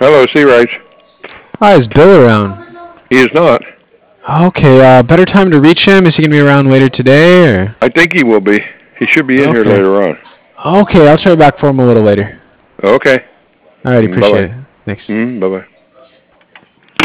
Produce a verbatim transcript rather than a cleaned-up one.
Hello, Sea Rice. Hi, is Bill around? He is not. Okay, uh, better time to reach him? Is he gonna be around later today, or? I think he will be. He should be in here Okay. later on. Okay, I'll try back for him a little later. Okay. Alrighty, Bye-bye. appreciate it. Thanks. Mm, bye-bye.